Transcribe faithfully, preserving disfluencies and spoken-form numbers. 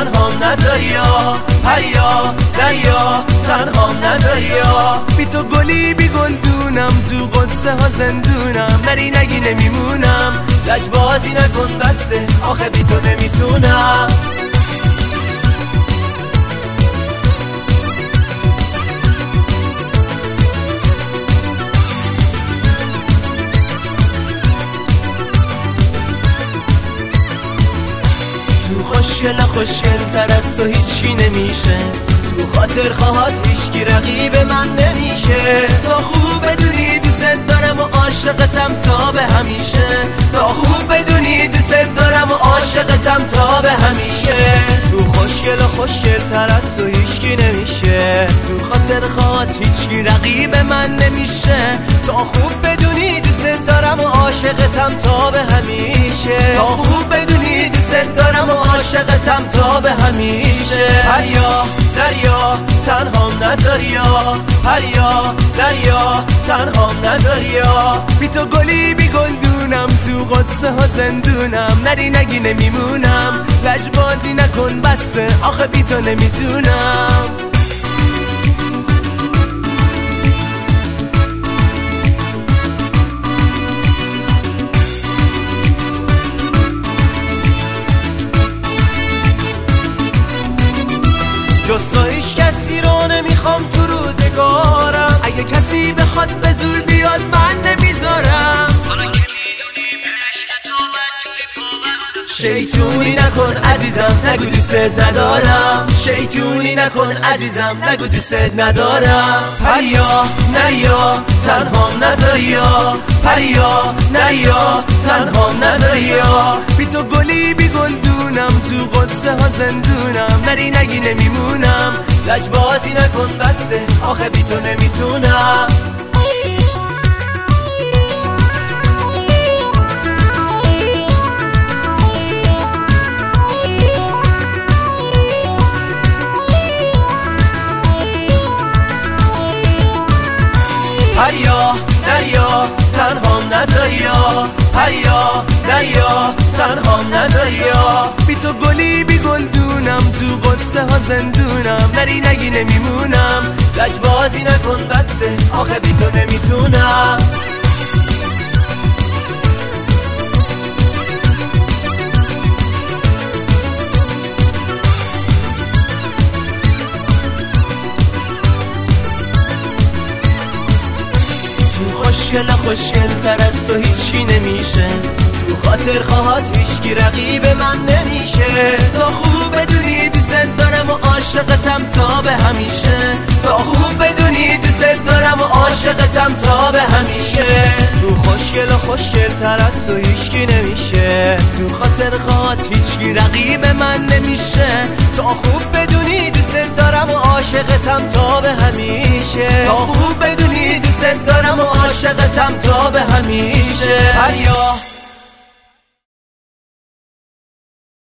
تنهام نذاریا، هریا دریا تنهام نذاریا. بی تو گلی بی گلدونم، تو قصه ها زندونم، نری نگی نمیمونم، لجبازی نکن بسته آخه بی تو نمیتونم. خوشگل خوشگل تر از تو هیچکی نمیشه، تو خاطر خواهد هیچکی رقیب من نمیشه. تا خوب بدونی دوست دارم و عاشقتم تا به همیشه، تا خوب بدونی دوست دارم و عاشقتم تا به همیشه. تو خوشگل خوشگل تر از تو هیچکی نمیشه، تو خاطر خواهد هیچکی رقیب من نمیشه. تا خوب بدونی دوست دارم و عاشقتم تا به همیشه، تا خوب بدونی دوست دارم و عاشقتم تا به همیشه. هریا دریا تنهام نذاریا، هریا دریا تنهام نذاریا. بی تو گلی بی گلدونم، تو قصه ها زندونم، نری نگی نمیمونم، لجبازی نکن بسه آخه بی تو نمیتونم. جز تو هیچ کسی رو نمیخوام تو روزگارم، اگه کسی بخواد به زور بیاد من نمیذارم. حالا که میدونی عشق تو بدجوری پابندم، شیطونی نکن عزیزم نگو دوست ندارم، شیطونی نکن عزیزم نگو دوست ندارم. هریا نریا تنهام نذاریا، هریا نریا تنهام نذاریا. بی تو گلی بی گلدونم، تو قصه ها زندونم، نری نگی نمیمونم، لجبازی نکن بسته آخه بی تو نمیتونم. هریا دریا تنهام نذاریا، هریا دریا تنهام نذاریا. بی تو گلی بی گلدونم، تو قصه ها زندونم، نری نگی نمیمونم، لجبازی نکن بسته آخه بی تو نمیتونم. خوشگل خوشگل تر از تو هیچکی نمیشه، تو خاطر خواهد هیچکی رقیب من نمیشه. تا خوب بدونی دوست دارم و عاشقتم تا به همیشه، تا خوب بدونی دوست دارم و عاشقتم تا به همیشه. تو خوشگل خوشگل تر از تو هیچکی نمیشه، تو خاطر خواهد هیچکی رقیب من نمیشه. تا خوب بدونی دوست دارم و عاشقتم تا به همیشه، تا خوب